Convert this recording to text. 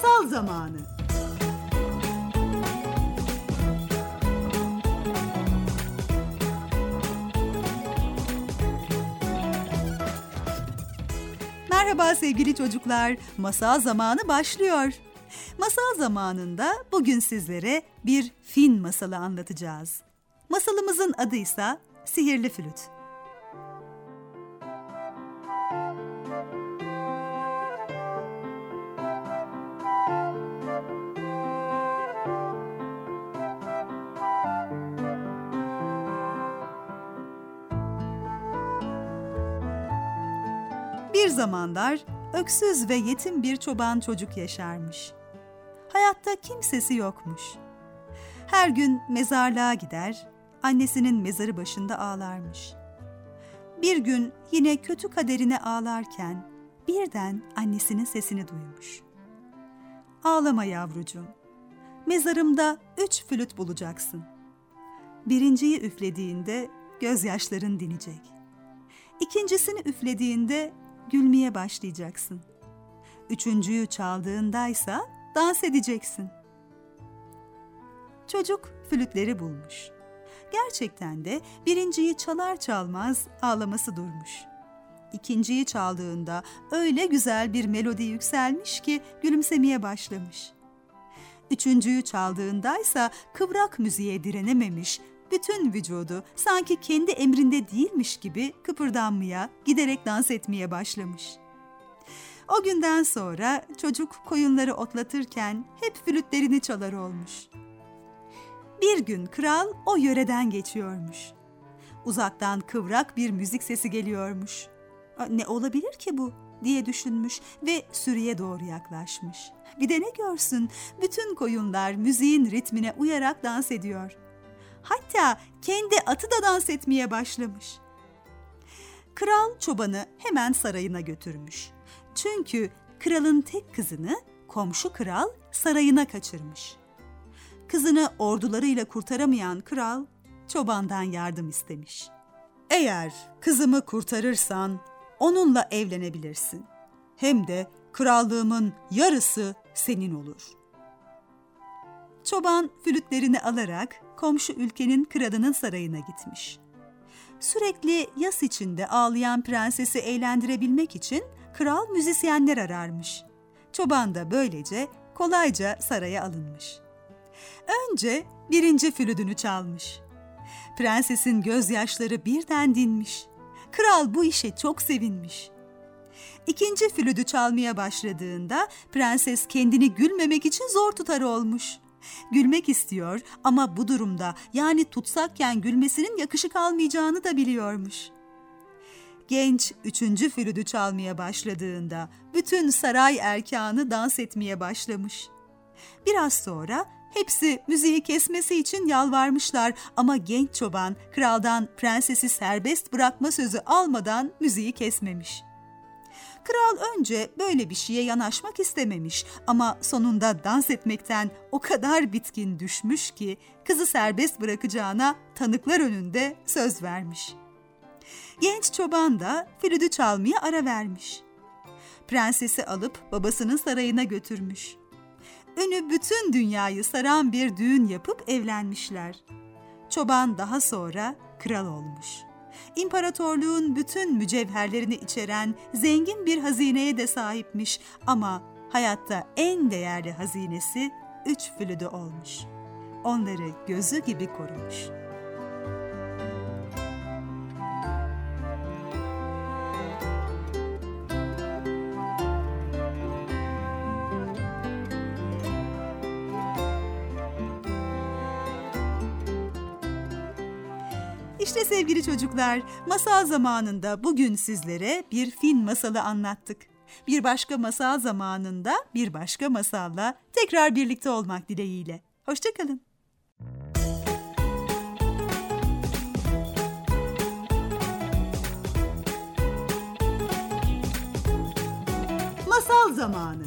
Masal zamanı. Merhaba sevgili çocuklar, masal zamanı başlıyor. Masal zamanında bugün sizlere bir Fin masalı anlatacağız. Masalımızın adı ise Sihirli Flüt. Bir zamanlar öksüz ve yetim bir çoban çocuk yaşarmış. Hayatta kimsesi yokmuş. Her gün mezarlığa gider, annesinin mezarı başında ağlarmış. Bir gün yine kötü kaderine ağlarken birden annesinin sesini duymuş. "Ağlama yavrucuğum, mezarımda 3 flüt bulacaksın. Birinciyi üflediğinde gözyaşların dinecek. İkincisini üflediğinde gülmeye başlayacaksın. Üçüncüyü çaldığındaysa dans edeceksin." Çocuk flütleri bulmuş. Gerçekten de birinciyi çalar çalmaz ağlaması durmuş. İkinciyi çaldığında öyle güzel bir melodi yükselmiş ki gülümsemeye başlamış. Üçüncüyü çaldığındaysa kıvrak müziğe direnememiş, bütün vücudu sanki kendi emrinde değilmiş gibi kıpırdanmaya, giderek dans etmeye başlamış. O günden sonra çocuk koyunları otlatırken hep flütlerini çalar olmuş. Bir gün kral o yöreden geçiyormuş. Uzaktan kıvrak bir müzik sesi geliyormuş. "Ne olabilir ki bu?" diye düşünmüş ve sürüye doğru yaklaşmış. Bir de ne görsün, bütün koyunlar müziğin ritmine uyarak dans ediyor. Hatta kendi atı da dans etmeye başlamış. Kral çobanı hemen sarayına götürmüş. Çünkü kralın tek kızını komşu kral sarayına kaçırmış. Kızını ordularıyla kurtaramayan kral çobandan yardım istemiş. "Eğer kızımı kurtarırsan onunla evlenebilirsin. Hem de krallığımın yarısı senin olur." Çoban flütlerini alarak komşu ülkenin kralının sarayına gitmiş. Sürekli yas içinde ağlayan prensesi eğlendirebilmek için kral müzisyenler ararmış. Çoban da böylece kolayca saraya alınmış. Önce birinci flütünü çalmış. Prensesin gözyaşları birden dinmiş. Kral bu işe çok sevinmiş. İkinci flütü çalmaya başladığında prenses kendini gülmemek için zor tutar olmuş. Gülmek istiyor ama bu durumda, yani tutsakken gülmesinin yakışık almayacağını da biliyormuş. Genç üçüncü flütü çalmaya başladığında bütün saray erkanı dans etmeye başlamış. Biraz sonra hepsi müziği kesmesi için yalvarmışlar ama genç çoban kraldan prensesi serbest bırakma sözü almadan müziği kesmemiş. Kral önce böyle bir şeye yanaşmak istememiş ama sonunda dans etmekten o kadar bitkin düşmüş ki kızı serbest bırakacağına tanıklar önünde söz vermiş. Genç çoban da flütü çalmaya ara vermiş. Prensesi alıp babasının sarayına götürmüş. Ünü bütün dünyayı saran bir düğün yapıp evlenmişler. Çoban daha sonra kral olmuş. İmparatorluğun bütün mücevherlerini içeren zengin bir hazineye de sahipmiş ama hayatta en değerli hazinesi 3 flütü olmuş. Onları gözü gibi korumuş. İşte sevgili çocuklar, masal zamanında bugün sizlere bir Fin masalı anlattık. Bir başka masal zamanında bir başka masalla tekrar birlikte olmak dileğiyle. Hoşça kalın. Masal zamanı.